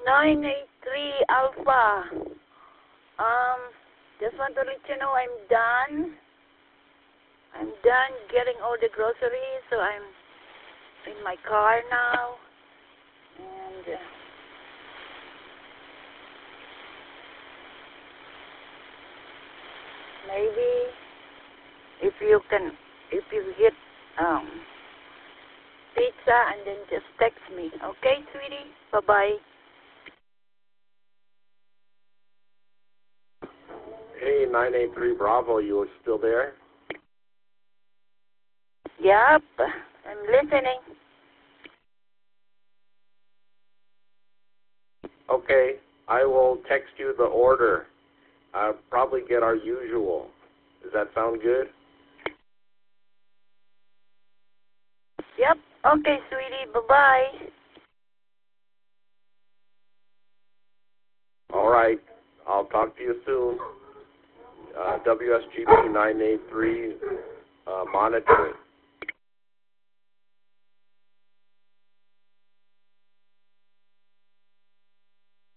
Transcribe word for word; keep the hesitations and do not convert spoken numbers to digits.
nine eight three Alpha. Um, just want to let you know I'm done. I'm done getting all the groceries, so I'm in my car now. And uh, maybe if you can, if you get um, pizza and then just text me. Okay, sweetie? Bye-bye. Hey, nine eight three Bravo, you still there? Yep, I'm listening. Okay, I will text you the order. I'll probably get our usual. Does that sound good? Yep, okay, sweetie, bye-bye. All right, I'll talk to you soon. Uh, W S G P nine eight three uh, monitoring.